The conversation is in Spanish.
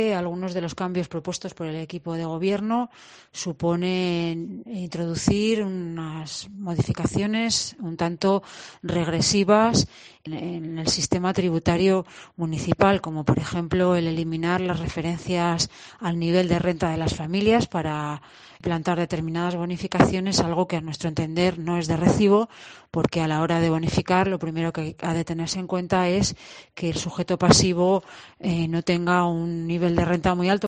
Algunos de los cambios propuestos por el equipo de gobierno suponen introducir unas modificaciones un tanto regresivas en el sistema tributario municipal, como por ejemplo el eliminar las referencias al nivel de renta de las familias para plantar determinadas bonificaciones, algo que a nuestro entender no es de recibo, porque a la hora de bonificar lo primero que ha de tenerse en cuenta es que el sujeto pasivo no tenga un nivel de renta muy alto.